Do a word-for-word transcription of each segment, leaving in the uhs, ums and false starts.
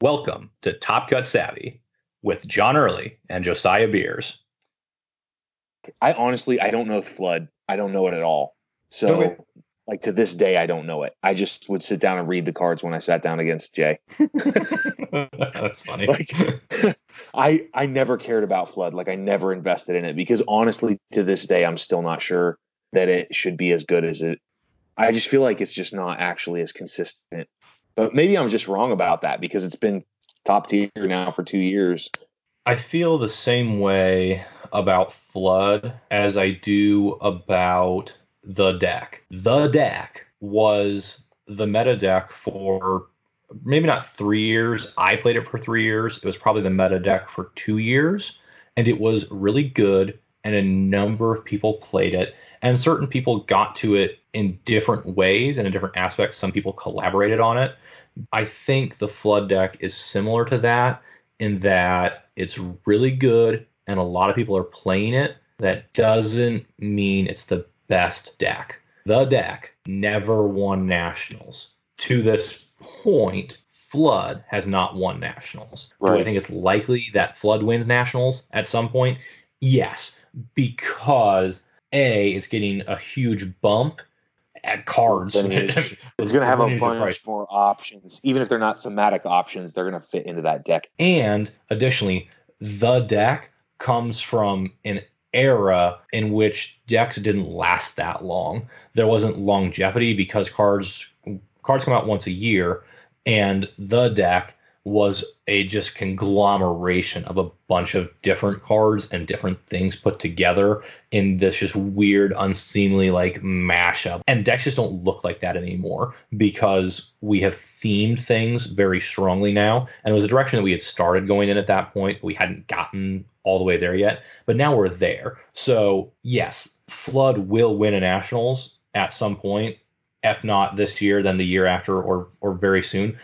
Welcome to Top Cut Savvy with John Early and Josiah Beers. I honestly, I don't know Flood. I don't know it at all. So, Okay. like to this day, I don't know it. I just would sit down and read the cards when I sat down against Jay. That's funny. Like, I I never cared about Flood. Like I never invested in it because honestly, to this day, I'm still not sure that it should be as good as it. I just feel like it's just not actually as consistent. But maybe I'm just wrong about that because it's been top tier now for two years. I feel the same way about Flood as I do about the deck. The deck was the meta deck for maybe not three years. I played it for three years. It was probably the meta deck for two years. And it was really good. And a number of people played it. And certain people got to it in different ways and in different aspects. Some people collaborated on it. I think the Flood deck is similar to that in that it's really good and a lot of people are playing it. That doesn't mean it's the best deck. The deck never won Nationals. To this point, Flood has not won Nationals. Right. Do I think it's likely that Flood wins Nationals at some point? Yes, because A, it's getting a huge bump at cards. Lineage. It's going to have a bunch more options. Even if they're not thematic options, they're going to fit into that deck. And additionally, the deck comes from an era in which decks didn't last that long. There wasn't longevity because cards cards come out once a year, and the deck was a just conglomeration of a bunch of different cards and different things put together in this just weird, unseemly like mashup. And decks just don't look like that anymore because we have themed things very strongly now. And it was a direction that we had started going in at that point. We hadn't gotten all the way there yet, but now we're there. So yes, Flood will win a Nationals at some point, if not this year, then the year after or or very soon,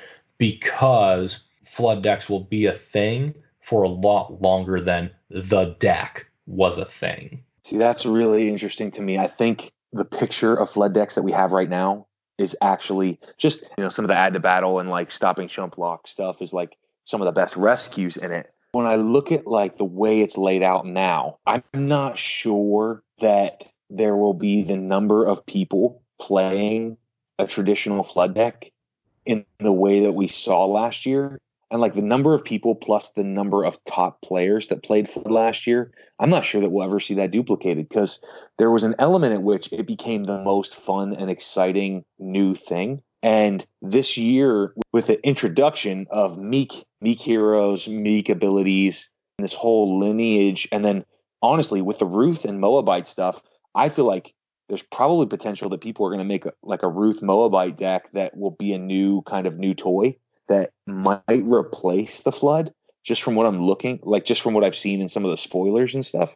because Flood decks will be a thing for a lot longer than the deck was a thing. See, that's really interesting to me. I think the picture of Flood decks that we have right now is actually just, you know, some of the add to battle and like stopping chump block stuff is like some of the best rescues in it. When I look at like the way it's laid out now, I'm not sure that there will be the number of people playing a traditional Flood deck in the way that we saw last year. And like the number of people plus the number of top players that played Flood last year, I'm not sure that we'll ever see that duplicated because there was an element at which it became the most fun and exciting new thing. And this year, with the introduction of meek, meek heroes, meek abilities, and this whole lineage, and then honestly, with the Ruth and Moabite stuff, I feel like there's probably potential that people are going to make a, like a Ruth Moabite deck that will be a new kind of new toy that might replace the Flood, just from what I'm looking, like just from what I've seen in some of the spoilers and stuff.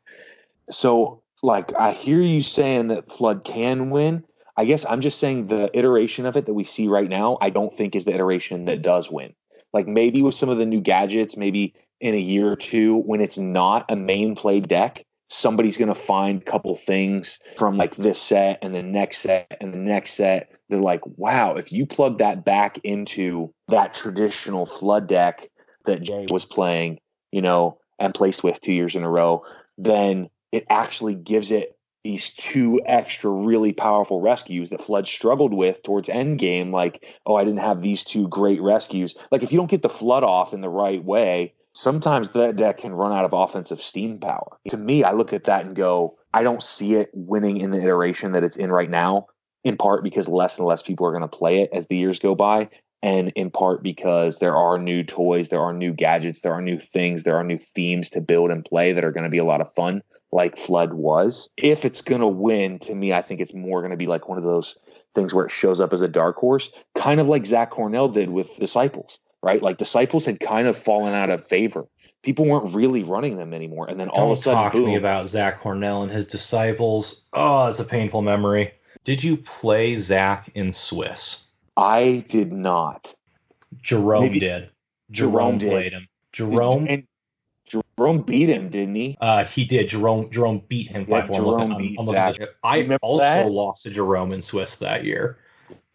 So like, I hear you saying that Flood can win. I guess I'm just saying the iteration of it that we see right now, I don't think is the iteration that does win. Like maybe with some of the new gadgets, maybe in a year or two, when it's not a main play deck, somebody's going to find a couple things from like this set and the next set and the next set. They're like, wow, if you plug that back into that traditional Flood deck that Jay was playing, you know, and placed with two years in a row, then it actually gives it these two extra really powerful rescues that Flood struggled with towards endgame. Like, oh, I didn't have these two great rescues. Like if you don't get the Flood off in the right way, sometimes that deck can run out of offensive steam power. To me, I look at that and go, I don't see it winning in the iteration that it's in right now, in part because less and less people are going to play it as the years go by, and in part because there are new toys, there are new gadgets, there are new things, there are new themes to build and play that are going to be a lot of fun, like Flood was. If it's going to win, to me, I think it's more going to be like one of those things where it shows up as a dark horse, kind of like Zach Cornell did with Disciples. Right? Like Disciples had kind of fallen out of favor. People weren't really running them anymore. And then all Don't of a sudden, talk boom. to me about Zach Cornell and his Disciples. Oh, it's a painful memory. Did you play Zach in Swiss? I did not. Jerome Maybe did. Jerome, Jerome played did. him. Jerome and Jerome beat him, didn't he? Uh, he did. Jerome Jerome beat him five four. Yeah, Jerome beat I'm, I'm Zach. I also that? lost to Jerome in Swiss that year. Yeah.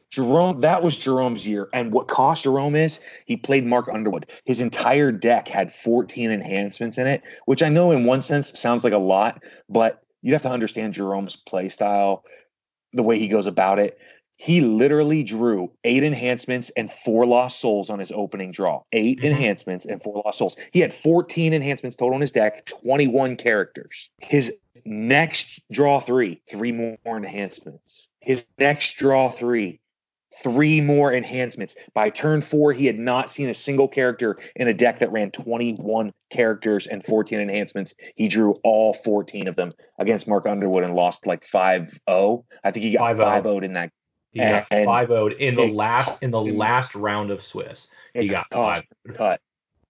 Jerome, that was Jerome's year. And what cost Jerome is, he played Mark Underwood. His entire deck had fourteen enhancements in it, which I know in one sense sounds like a lot, but you have to understand Jerome's play style, the way he goes about it. He literally drew eight enhancements and four lost souls on his opening draw. Eight mm-hmm. enhancements and four lost souls. He had fourteen enhancements total in his deck, twenty-one characters. His next draw three, three more enhancements. His next draw three, three more enhancements. By turn four, he had not seen a single character in a deck that ran twenty-one characters and fourteen enhancements. He drew all fourteen of them against Mark Underwood and lost like five oh. I think he got five oh'd in that. He got five oh'd in the last in the last round of Swiss. He got five. Cut.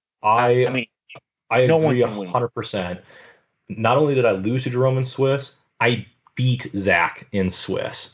I I mean, I no agree one can one hundred percent. Not only did I lose to Jerome in Swiss, I beat Zach in Swiss.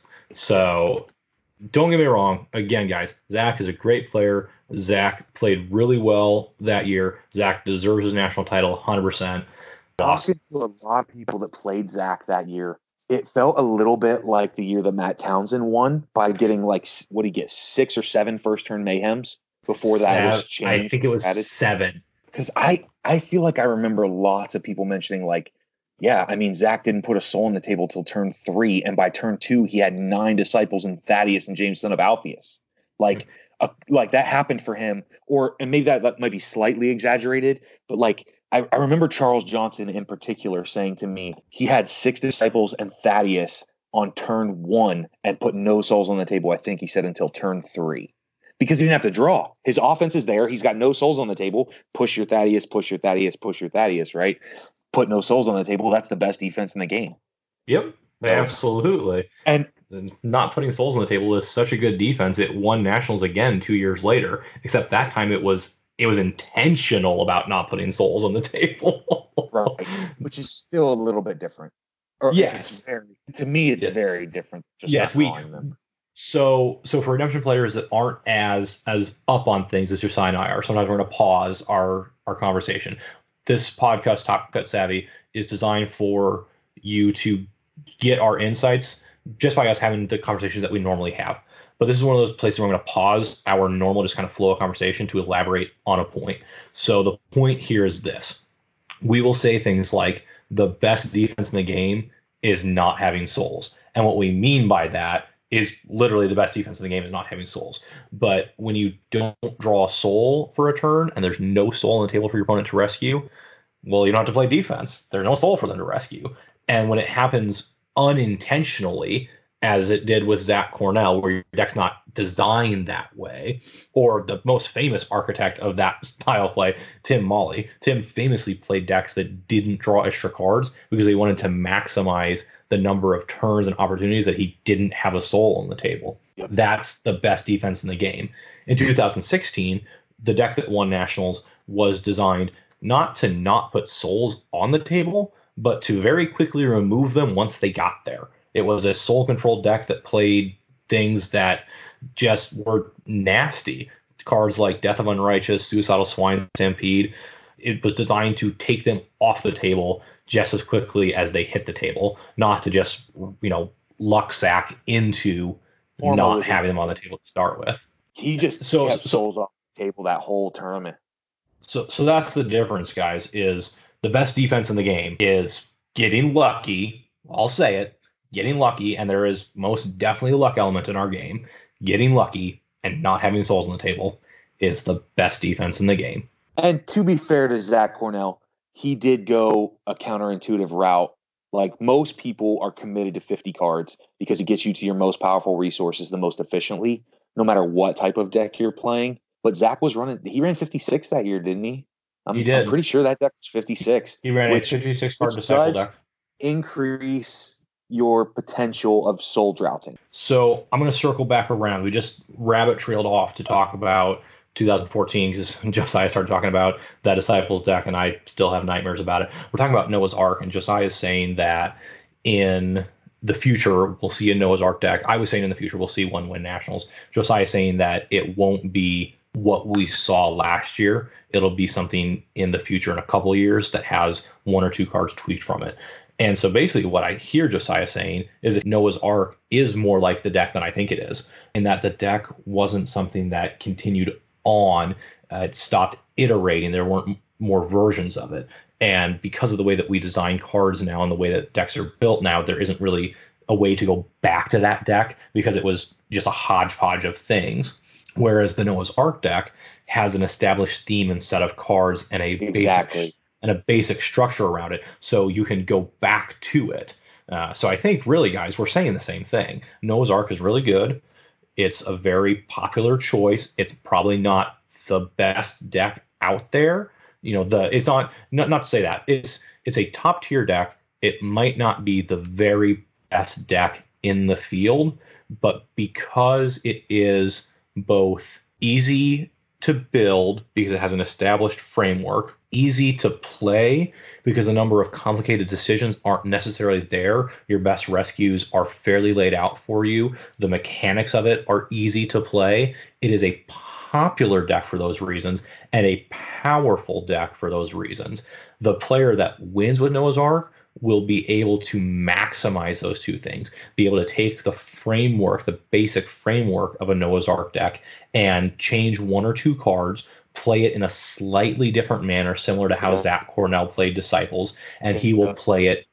So don't get me wrong. Again, guys, Zach is a great player. Zach played really well that year. Zach deserves his national title one hundred percent. Talking to a lot of people that played Zach that year, it felt a little bit like the year that Matt Townsend won by getting like, what did he get, six or seven first turn mayhems before that seven, was changed? I think it was added. seven. Because I, I feel like I remember lots of people mentioning like, yeah, I mean, Zach didn't put a soul on the table till turn three, and by turn two, he had nine disciples in Thaddeus and James, son of Alpheus. Like, a, like that happened for him, or and maybe that, that might be slightly exaggerated, but like I, I remember Charles Johnson in particular saying to me he had six disciples and Thaddeus on turn one and put no souls on the table. I think he said until turn three. Because he didn't have to draw. His offense is there. He's got no souls on the table. Push your Thaddeus, push your Thaddeus, push your Thaddeus, right? Put no souls on the table. That's the best defense in the game. Yep, absolutely. And not putting souls on the table is such a good defense. It won nationals again two years later, except that time it was it was intentional about not putting souls on the table. Right, which is still a little bit different. Or yes. It's very, to me, it's yes. very different. Just yes, we. Them. So, so for redemption players that aren't as as up on things as Josiah and I are, sometimes we're going to pause our our conversation. This podcast, Top Cut Savvy, is designed for you to get our insights just by us having the conversations that we normally have. But this is one of those places where I'm going to pause our normal just kind of flow of conversation to elaborate on a point. So the point here is this. We will say things like the best defense in the game is not having souls. And what we mean by that is literally the best defense in the game is not having souls. But when you don't draw a soul for a turn and there's no soul on the table for your opponent to rescue, well, you don't have to play defense. There's no soul for them to rescue. And when it happens unintentionally, as it did with Zach Cornell, where your deck's not designed that way, or the most famous architect of that style of play, Tim Molly. Tim famously played decks that didn't draw extra cards because they wanted to maximize the number of turns and opportunities that he didn't have a soul on the table. Yep. That's the best defense in the game. In two thousand sixteen, the deck that won nationals was designed not to not put souls on the table, but to very quickly remove them once they got there. It was a soul controlled deck that played things that just were nasty. Cards like Death of Unrighteous, Suicidal Swine, Stampede. It was designed to take them off the table just as quickly as they hit the table, not to just, you know, luck sack into Formal not having them on the table to start with. He just so, kept so, souls off the table that whole tournament. So, so that's the difference, guys, is the best defense in the game is getting lucky. I'll say it. Getting lucky, and there is most definitely a luck element in our game. Getting lucky and not having souls on the table is the best defense in the game. And to be fair to Zach Cornell, he did go a counterintuitive route. Like most people are committed to fifty cards because it gets you to your most powerful resources the most efficiently, no matter what type of deck you're playing. But Zach was running, he ran fifty-six that year, didn't he? I'm, he did. I'm pretty sure that deck was fifty-six. He ran which, a fifty-six card disciple deck. Increase your potential of soul droughting. So I'm going to circle back around. We just rabbit trailed off to talk about two thousand fourteen because Josiah started talking about that Disciples deck, and I still have nightmares about it. We're talking about Noah's Ark, and Josiah is saying that in the future we'll see a Noah's Ark deck. I was saying in the future we'll see one win nationals. Josiah is saying that it won't be what we saw last year. It'll be something in the future in a couple of years that has one or two cards tweaked from it. And so basically what I hear Josiah saying is that Noah's Ark is more like the deck than I think it is, in that the deck wasn't something that continued on. Uh, it stopped iterating. There weren't more versions of it. And because of the way that we design cards now and the way that decks are built now, there isn't really a way to go back to that deck because it was just a hodgepodge of things. Whereas the Noah's Ark deck has an established theme and set of cards and a Exactly. basic and a basic structure around it, so you can go back to it. Uh, so I think really, guys, we're saying the same thing. Noah's Ark is really good. It's a very popular choice. It's probably not the best deck out there. You know, the it's not not not to say that it's it's a top tier deck. It might not be the very best deck in the field, but because it is both easy to build because it has an established framework, easy to play because a number of complicated decisions aren't necessarily there. Your best rescues are fairly laid out for you. The mechanics of it are easy to play. It is a popular deck for those reasons and a powerful deck for those reasons. The player that wins with Noah's Ark will be able to maximize those two things, be able to take the framework, the basic framework of a Noah's Ark deck and change one or two cards, play it in a slightly different manner, similar to how yeah. Zach Cornell played Disciples, and he will play it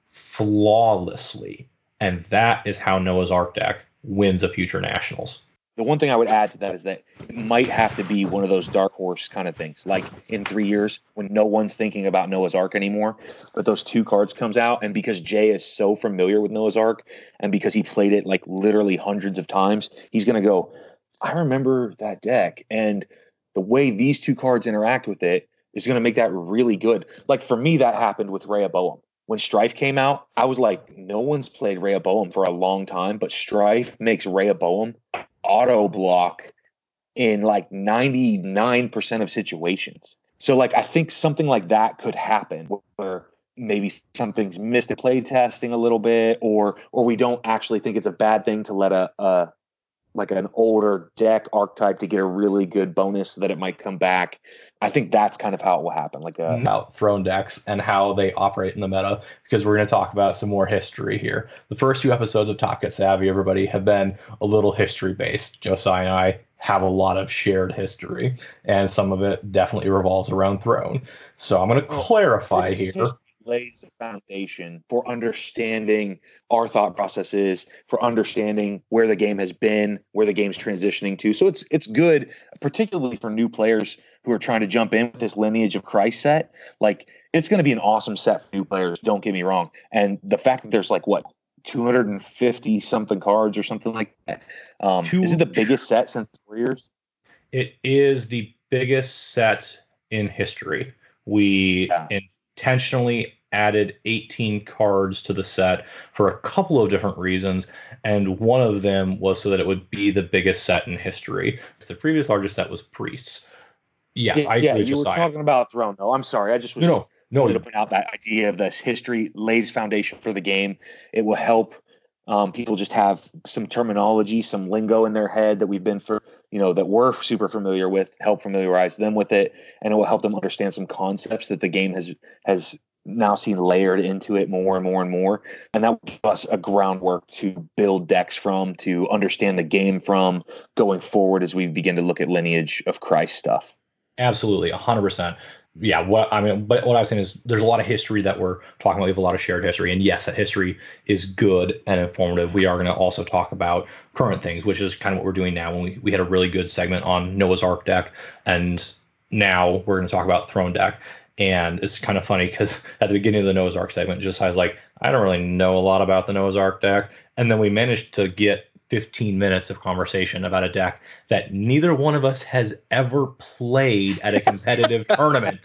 flawlessly. And that is how Noah's Ark deck wins a future Nationals. The one thing I would add to that is that it might have to be one of those dark horse kind of things, like in three years when no one's thinking about Noah's Ark anymore, but those two cards comes out, and because Jay is so familiar with Noah's Ark and because he played it like literally hundreds of times, he's going to go, I remember that deck, and the way these two cards interact with it is going to make that really good. Like for me, that happened with Rehoboam. When Strife came out, I was like, no one's played Rehoboam for a long time, but Strife makes Rehoboam auto block in like ninety-nine percent of situations. So like I think something like that could happen where maybe something's missed at play testing a little bit, or or we don't actually think it's a bad thing to let a, a like an older deck archetype to get a really good bonus so that it might come back. I think that's kind of how it will happen. Like a, about Throne decks and how they operate in the meta, because we're going to talk about some more history here. The first few episodes of Top Get Savvy, everybody, have been a little history based. Josiah and I have a lot of shared history, and some of it definitely revolves around Throne. So I'm going to clarify here. Lays the foundation for understanding our thought processes, for understanding where the game has been, where the game's transitioning to. So it's it's good, particularly for new players who are trying to jump in with this Lineage of Christ set. Like, it's going to be an awesome set for new players, don't get me wrong. And the fact that there's like, what, two hundred fifty something cards or something like that. Um, Two, is it the biggest set since Warriors? It is the biggest set in history. We yeah. intentionally added eighteen cards to the set for a couple of different reasons, and one of them was so that it would be the biggest set in history. The previous largest set was Priests. Yes, yeah, I yeah, agree. You were talking about Throne, though. I'm sorry, I just was no, no, no, to put out that idea of this history lays foundation for the game. It will help um, people just have some terminology, some lingo in their head that we've been for, you know, that we're super familiar with. Help familiarize them with it, and it will help them understand some concepts that the game has has. now seen layered into it more and more and more. And that will give us a groundwork to build decks from, to understand the game from going forward as we begin to look at Lineage of Christ stuff. Absolutely, one hundred percent. Yeah, what I mean, but what I was saying is there's a lot of history that we're talking about. We have a lot of shared history. And yes, that history is good and informative. We are going to also talk about current things, which is kind of what we're doing now. When we, we had a really good segment on Noah's Ark deck, and now we're going to talk about Throne deck. And it's kind of funny because at the beginning of the Noah's Ark segment, just I was like, I don't really know a lot about the Noah's Ark deck. And then we managed to get fifteen minutes of conversation about a deck that neither one of us has ever played at a competitive tournament.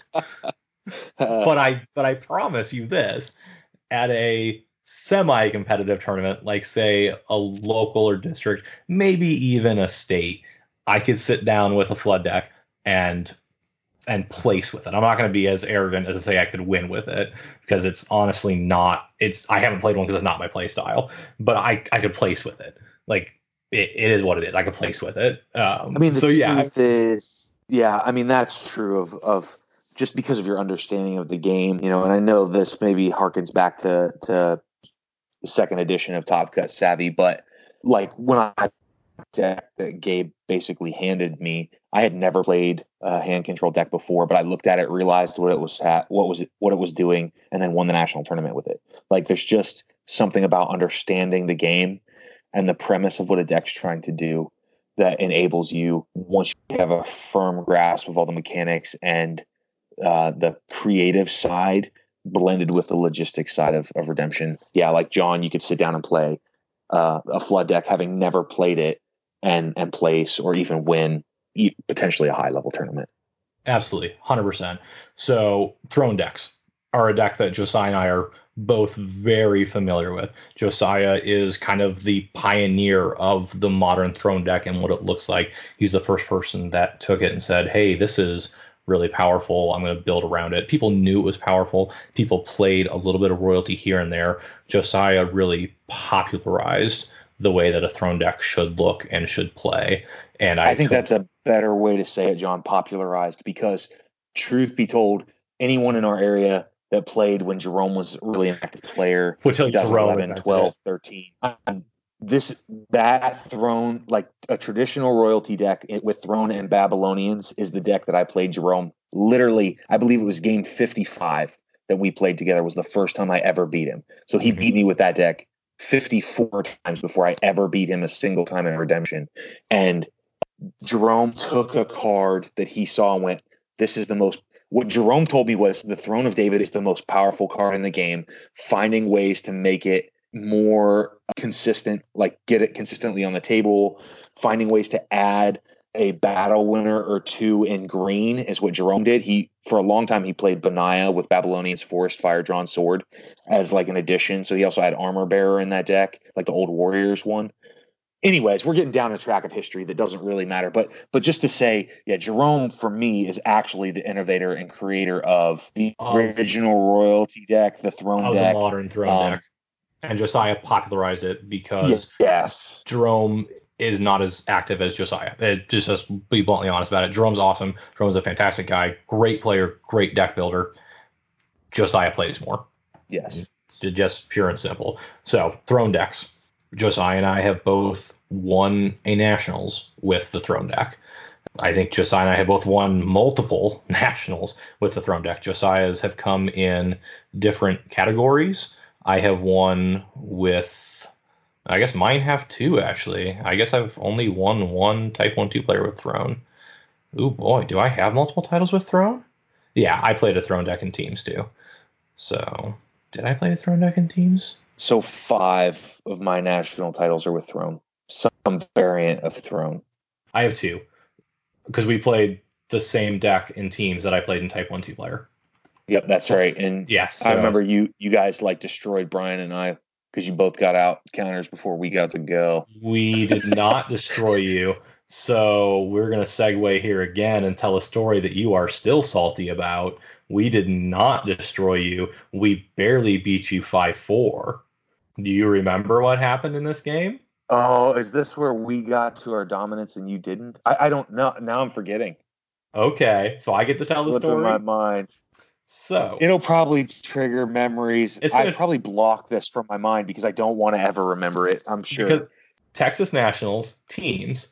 But I but I promise you this, at a semi-competitive tournament, like say a local or district, maybe even a state, I could sit down with a flood deck and and place with it. I'm not going to be as arrogant as to say I could win with it, because it's honestly not, it's, I haven't played one because it's not my play style, but I, I could place with it. Like it, it is what it is. I could place with it. Um, I mean, the so truth yeah, is, yeah, I mean, that's true of, of just because of your understanding of the game, you know, and I know this maybe harkens back to, to the second edition of Top Cut Savvy, but like when I deck that Gabe basically handed me, I had never played a hand control deck before, but I looked at it, realized what it was at, what was it, what it was doing, and then won the national tournament with it. Like there's just something about understanding the game and the premise of what a deck's trying to do that enables you, once you have a firm grasp of all the mechanics and uh, the creative side blended with the logistics side of, of Redemption. Yeah, like John, you could sit down and play uh, a flood deck having never played it and and place or even win e- potentially a high level tournament. Absolutely, one hundred percent. So throne decks are a deck that Josiah and I are both very familiar with. Josiah is kind of the pioneer of the modern throne deck and what it looks like. He's the first person that took it and said, hey, this is really powerful. I'm going to build around it. People knew it was powerful. People played a little bit of royalty here and there. Josiah really popularized the way that a throne deck should look and should play. And I, I think that's a better way to say it, John, popularized, because truth be told, anyone in our area that played when Jerome was really an active player, which twenty eleven, twelve, thirteen, um, this, that throne, like a traditional royalty deck with throne and Babylonians is the deck that I played Jerome. Literally, I believe it was game fifty-five that we played together was the first time I ever beat him. So he mm-hmm. beat me with that deck fifty-four times before I ever beat him a single time in Redemption. And Jerome took a card that he saw and went, this is the most, what Jerome told me was the Throne of David is the most powerful card in the game, finding ways to make it more consistent, like get it consistently on the table, finding ways to add a battle winner or two in green is what Jerome did. He, for a long time, he played Benaiah with Babylonian's Forest Fire Drawn Sword as like an addition. So he also had Armor Bearer in that deck, like the old Warriors one. Anyways, we're getting down a track of history that doesn't really matter. But but just to say, yeah, Jerome for me is actually the innovator and creator of the of, original royalty deck, the throne of deck, the modern throne um, deck. And Josiah popularized it because yes. Jerome is not as active as Josiah. It, just just be bluntly honest about it. Jerome's awesome. Jerome's a fantastic guy, great player, great deck builder. Josiah plays more. Yes, it's just pure and simple. So throne decks. Josiah and I have both won a nationals with the throne deck. I think Josiah and I have both won multiple nationals with the throne deck. Josiah's have come in different categories. I have won with, I guess mine have two, actually. I guess I've only won one Type one two player with Throne. Ooh, boy, do I have multiple titles with Throne? Yeah, I played a Throne deck in teams, too. So, did I play a Throne deck in teams? So five of my national titles are with Throne. Some variant of Throne. I have two. Because we played the same deck in teams that I played in Type one two player. Yep, that's right. And yes, I remember you you guys like destroyed Brian and I because you both got out counters before we got to go. We did not destroy you. So we're going to segue here again and tell a story that you are still salty about. We did not destroy you. We barely beat you five four. Do you remember what happened in this game? Oh, is this where we got to our dominance and you didn't? I, I don't know. Now I'm forgetting. Okay, so I get to tell the story? In my mind. So it'll probably trigger memories. It's gonna, I probably block this from my mind because I don't want to ever remember it. I'm sure. Because Texas Nationals teams,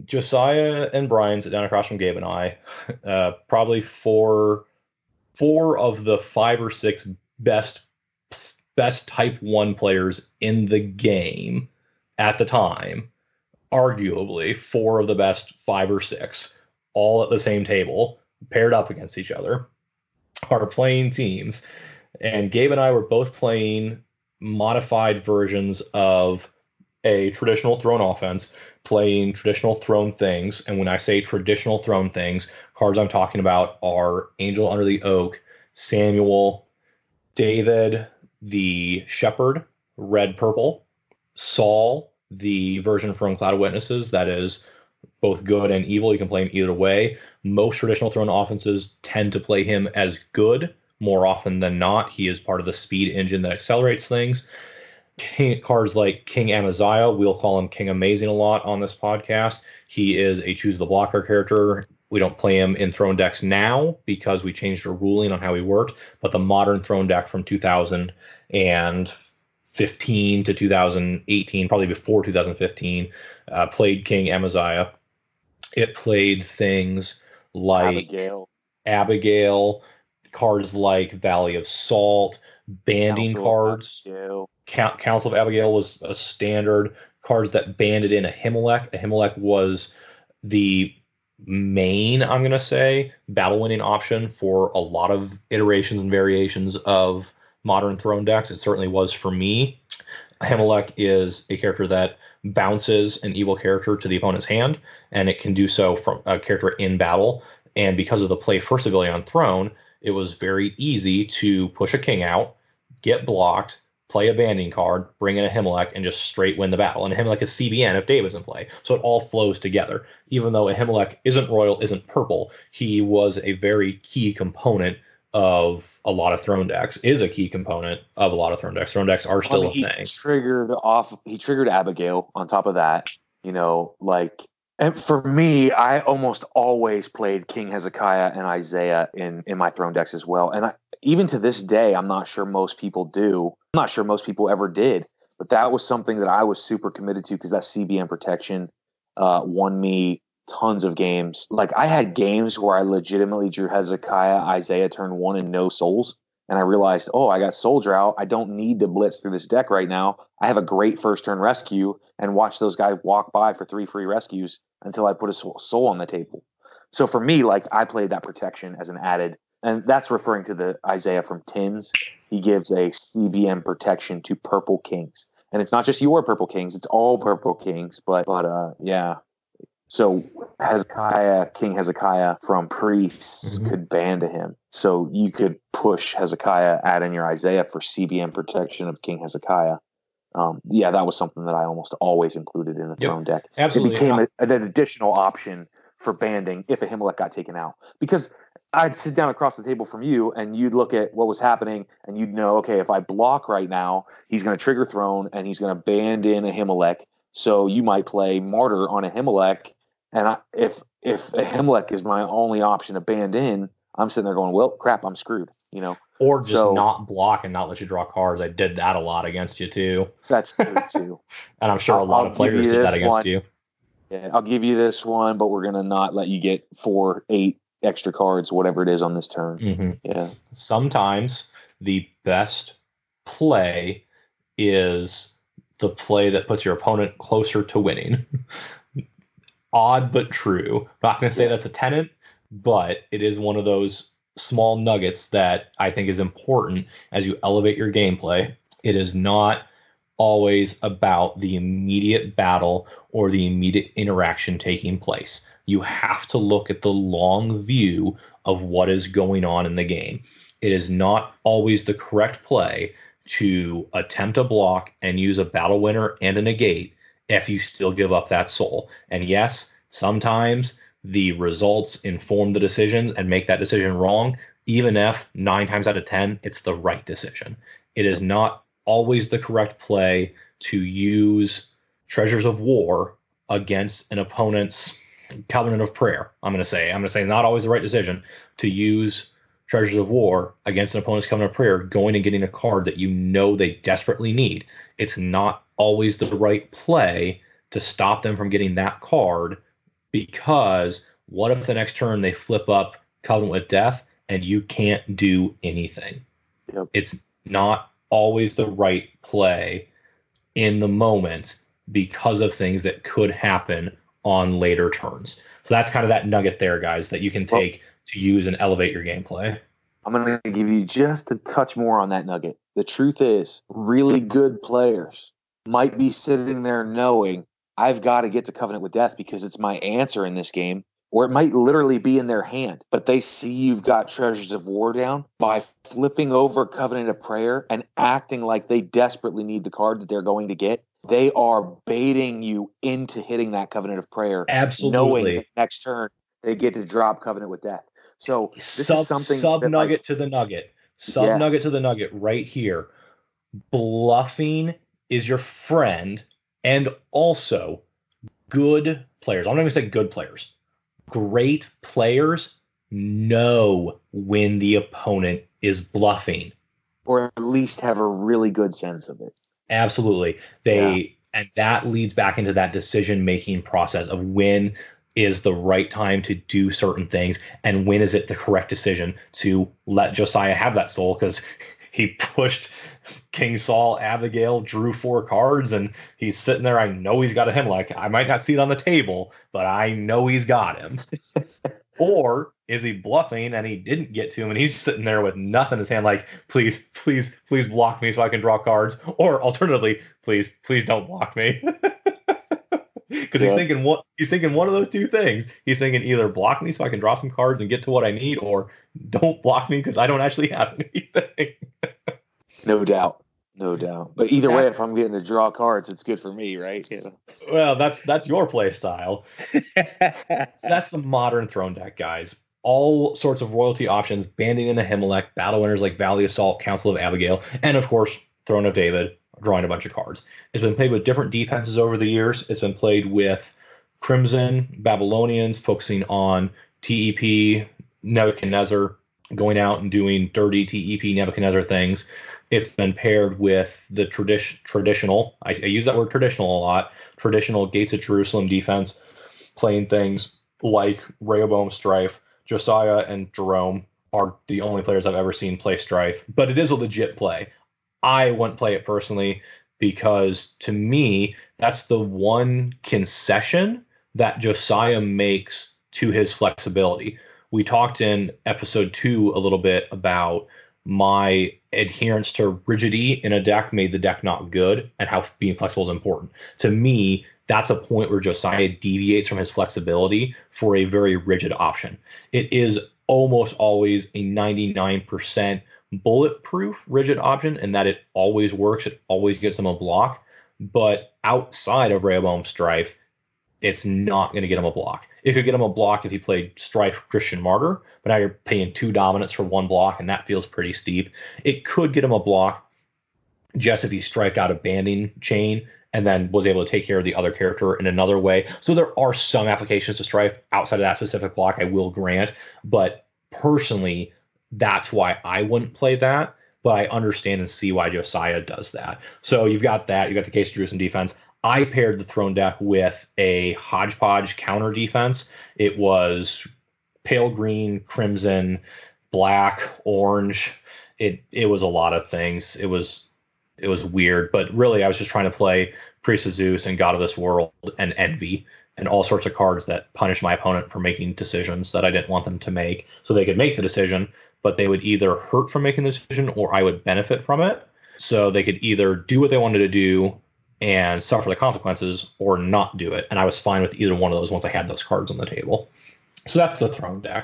Josiah and Brian sit down across from Gabe and I. Uh, probably four, four of the five or six best best Type one players in the game at the time. Arguably, four of the best five or six, all at the same table, paired up against each other. Are playing teams, and Gabe and I were both playing modified versions of a traditional Throne offense, playing traditional Throne things. And when I say traditional Throne things, cards I'm talking about are Angel Under the Oak, Samuel, David, the Shepherd, red purple, Saul, the version from Cloud of Witnesses that is both good and evil. You can play him either way. Most traditional Throne offenses tend to play him as good more often than not. He is part of the speed engine that accelerates things. King, cards like King Amaziah, we'll call him King Amazing a lot on this podcast. He is a choose the blocker character. We don't play him in Throne decks now because we changed a ruling on how he worked. But the modern Throne deck from two thousand fifteen to two thousand eighteen, probably before two thousand fifteen, uh, played King Amaziah. It played things like Abigail, Abigail, cards like Valley of Salt, banding Council of cards. Abigail. Count, Council of Abigail was a standard. Cards that banded in Ahimelech. Ahimelech was the main, I'm going to say, battle winning option for a lot of iterations and variations of modern Throne decks. It certainly was for me. Ahimelech is a character that bounces an evil character to the opponent's hand, and it can do so from a character in battle. And because of the play first ability on Throne, it was very easy to push a king out, get blocked, play a banding card, bring in Ahimelech, and just straight win the battle. And Ahimelech is C B N if Dave is in play. So it all flows together. Even though Ahimelech isn't royal, isn't purple, he was a very key component of a lot of Throne decks, is a key component of a lot of Throne decks. Throne decks are still I mean, a he thing. Triggered off. He triggered Abigail on top of that. You know, like, and for me, I almost always played King Hezekiah and Isaiah in in my Throne decks as well. And I, even to this day, I'm not sure most people do. I'm not sure most people ever did. But that was something that I was super committed to because that C B N protection uh, won me tons of games. Like, I had games where I legitimately drew Hezekiah, Isaiah turn one and no souls. And I realized, oh, I got Soul Drought. I don't need to blitz through this deck right now. I have a great first turn rescue and watch those guys walk by for three free rescues until I put a soul on the table. So for me, like, I played that protection as an added, and that's referring to the Isaiah from Tins. He gives a C B M protection to Purple Kings. And it's not just your Purple Kings, it's all Purple Kings. But, but uh, yeah. So Hezekiah, King Hezekiah from Priests mm-hmm. could band to him. So you could push Hezekiah, add in your Isaiah for C B M protection of King Hezekiah. Um, yeah, that was something that I almost always included in the yep, Throne deck. Absolutely. It became a, an additional option for banding if Ahimelech got taken out. Because I'd sit down across the table from you and you'd look at what was happening and you'd know, okay, if I block right now, he's going to trigger Throne and he's going to band in Ahimelech. So you might play Martyr on Ahimelech. And I, if if Ahimelech is my only option to band in, I'm sitting there going, well, crap, I'm screwed, you know. Or just so, not block and not let you draw cards. I did that a lot against you, too. That's true, too. And I'm sure I'll, a lot I'll of players did that against one. you. Yeah, I'll give you this one, but we're going to not let you get four, eight extra cards, whatever it is on this turn. Mm-hmm. Yeah. Sometimes the best play is the play that puts your opponent closer to winning. Odd but true. Not going to say that's a tenet, but it is one of those small nuggets that I think is important as you elevate your gameplay. It is not always about the immediate battle or the immediate interaction taking place. You have to look at the long view of what is going on in the game. It is not always the correct play to attempt a block and use a battle winner and a negate if you still give up that soul. And yes, sometimes the results inform the decisions and make that decision wrong, even if nine times out of ten, it's the right decision. It is not always the correct play to use Treasures of War against an opponent's Covenant of Prayer. I'm going to say, I'm going to say not always the right decision to use Treasures of War against an opponent's Covenant of Prayer, going and getting a card that you know they desperately need. It's not always the right play to stop them from getting that card, because what if the next turn they flip up Covenant with Death and you can't do anything? Yep. It's not always the right play in the moment because of things that could happen on later turns. So that's kind of that nugget there, guys, that you can take well, to use and elevate your gameplay. I'm going to give you just a touch more on that nugget. The truth is, really good players might be sitting there knowing I've got to get to Covenant with Death because it's my answer in this game, or it might literally be in their hand. But they see you've got Treasures of War down by flipping over Covenant of Prayer and acting like they desperately need the card that they're going to get. They are baiting you into hitting that Covenant of Prayer. Absolutely. Knowing that next turn they get to drop Covenant with Death. So this sub, is something sub that, nugget like, to the nugget. Sub yes. nugget to the nugget right here. Bluffing is your friend, and also good players. I'm not going to say good players. great players know when the opponent is bluffing. Or at least have a really good sense of it. Absolutely. They Yeah. And that leads back into that decision-making process of when is the right time to do certain things and when is it the correct decision to let Josiah have that soul, because he pushed King Saul, Abigail, drew four cards, and he's sitting there. I know he's got a Hemlock. I might not see it on the table, but I know he's got him. Or is he bluffing and he didn't get to him and he's sitting there with nothing in his hand, like, please, please, please block me so I can draw cards. Or alternatively, please, please don't block me. Because yeah. he's thinking what he's thinking one of those two things. He's thinking either block me so I can draw some cards and get to what I need, or don't block me because I don't actually have anything. No doubt. No doubt. But either way, if I'm getting to draw cards, it's good for me, right? Yeah. Well, that's that's your play style. So that's the modern Throne deck, guys. All sorts of royalty options, banding in a Ahimelech, battle winners like Valley Assault, Council of Abigail, and of course, Throne of David, drawing a bunch of cards. It's been played with different defenses over the years. It's been played with Crimson, Babylonians, focusing on T E P, Nebuchadnezzar, going out and doing dirty T E P Nebuchadnezzar things. It's been paired with the tradi- traditional, I, I use that word traditional a lot, traditional Gates of Jerusalem defense, playing things like Rehoboam Strife. Josiah and Jerome are the only players I've ever seen play Strife, but it is a legit play. I wouldn't play it personally because, to me, that's the one concession that Josiah makes to his flexibility. We talked in episode two a little bit about my adherence to rigidity in a deck made the deck not good and how being flexible is important. To me, that's a point where Josiah deviates from his flexibility for a very rigid option. It is almost always a ninety-nine percent bulletproof rigid option in that it always works. It always gets him a block. But outside of Rehoboam Strife, it's not going to get him a block. It could get him a block if he played Strife Christian Martyr, but now you're paying two dominance for one block, and that feels pretty steep. It could get him a block just if he striped out a banding chain and then was able to take care of the other character in another way. So there are some applications to Strife outside of that specific block, I will grant. But personally, that's why I wouldn't play that. But I understand and see why Josiah does that. So you've got that. You've got the Gates of Jerusalem defense. I paired the Throne deck with a hodgepodge counter defense. It was pale green, crimson, black, orange. It it was a lot of things. It was it was weird, but really I was just trying to play Priest of Zeus and God of this World and Envy and all sorts of cards that punish my opponent for making decisions that I didn't want them to make, so they could make the decision, but they would either hurt from making the decision or I would benefit from it. So they could either do what they wanted to do and suffer the consequences or not do it. And I was fine with either one of those once I had those cards on the table. So that's the Throne deck.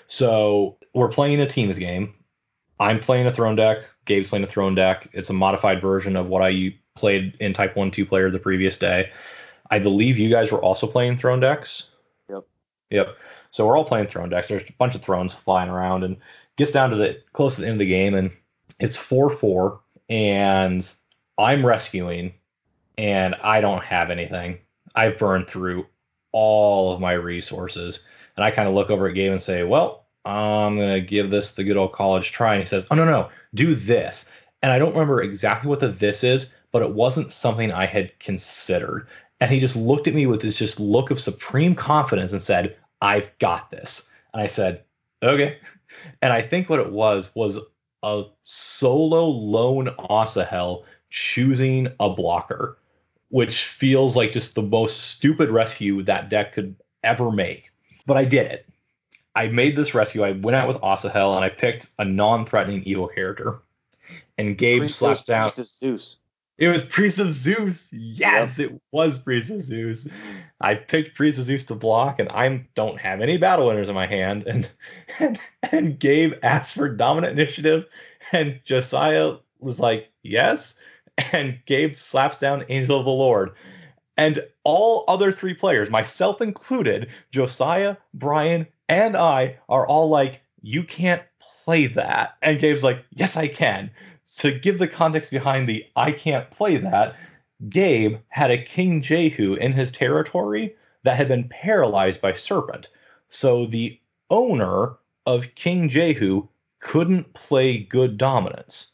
So we're playing a teams game. I'm playing a Throne deck. Gabe's playing a Throne deck. It's a modified version of what I played in Type one two player the previous day. I believe you guys were also playing Throne decks. Yep. Yep. So we're all playing Throne decks. There's a bunch of Thrones flying around, and it gets down to the close to the end of the game, and it's four four, and I'm rescuing, and I don't have anything. I've burned through all of my resources, and I kind of look over at Gabe and say, well, I'm going to give this the good old college try. And he says, oh, no, no, do this. And I don't remember exactly what the this is, but it wasn't something I had considered. And he just looked at me with this just look of supreme confidence and said, I've got this. And I said, okay. And I think what it was was a solo lone Asahel choosing a blocker, which feels like just the most stupid rescue that deck could ever make. But I did it. I made this rescue. I went out with Asahel, and I picked a non-threatening evil character. And Gabe Priest slapped down. Priest of Zeus. It was Priest of Zeus. Yes, yep. It was Priest of Zeus. I picked Priest of Zeus to block, and I don't have any battle winners in my hand. And and, and Gabe asked for dominant initiative, and Josiah was like, yes. And Gabe slaps down Angel of the Lord. And all other three players, myself included, Josiah, Brian, and I, are all like, you can't play that. And Gabe's like, yes, I can. To give the context behind the I can't play that, Gabe had a King Jehu in his territory that had been paralyzed by Serpent. So the owner of King Jehu couldn't play good dominance.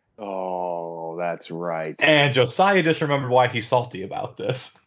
Oh, that's right. And Josiah just remembered why he's salty about this.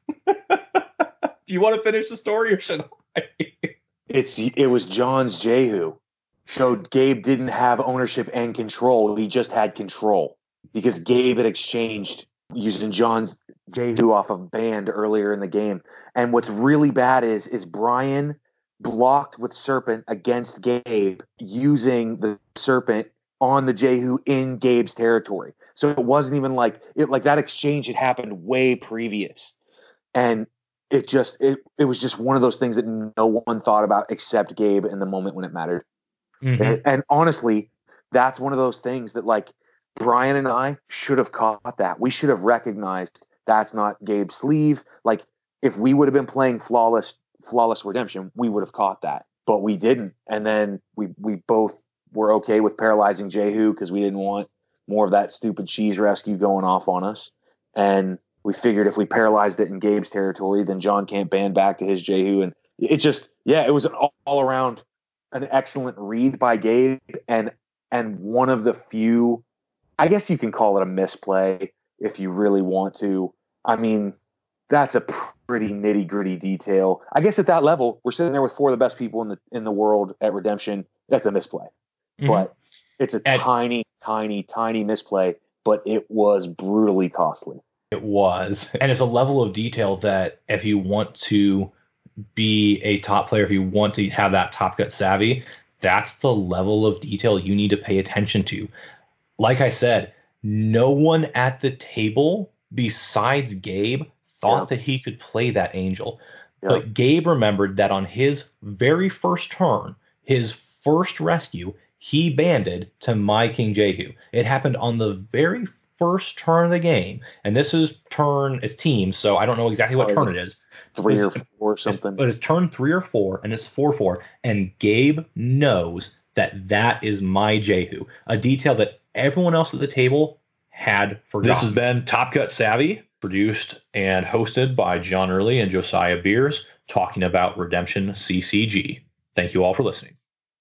Do you want to finish the story or should I? It's it was John's Jehu. So Gabe didn't have ownership and control. He just had control because Gabe had exchanged using John's Jehu off of Band earlier in the game. And what's really bad is is Brian blocked with Serpent against Gabe using the Serpent on the Jehu in Gabe's territory. So it wasn't even like it like that exchange had happened way previous. And it just it it was just one of those things that no one thought about except Gabe in the moment when it mattered. Mm-hmm. And, and honestly, that's one of those things that like Brian and I should have caught that. We should have recognized that's not Gabe's sleeve. Like if we would have been playing flawless flawless redemption, we would have caught that, but we didn't. And then we we both were okay with paralyzing Jehu because we didn't want more of that stupid cheese rescue going off on us. And we figured if we paralyzed it in Gabe's territory, then John can't ban back to his Jehu. And it just, yeah, it was an all, all around an excellent read by Gabe and and one of the few, I guess you can call it a misplay if you really want to. I mean, that's a pretty nitty gritty detail. I guess at that level, we're sitting there with four of the best people in the in the world at redemption. That's a misplay, mm-hmm. but it's a and tiny, tiny, tiny misplay. But it was brutally costly. It was, and it's a level of detail that if you want to be a top player, if you want to have that top cut savvy, that's the level of detail you need to pay attention to. Like I said, no one at the table besides Gabe thought yeah. that he could play that angel. Yeah. But Gabe remembered that on his very first turn, his first rescue, he banded to my King Jehu. It happened on the very first turn of the game. And this is turn, it's team, so I don't know exactly what oh, turn it is. Three it's, or four or something. It's, but it's turn three or four, and it's four four. And Gabe knows that that is my Jehu, a detail that everyone else at the table had forgotten. This has been Top Cut Savvy, produced and hosted by John Early and Josiah Beers, talking about Redemption C C G. Thank you all for listening.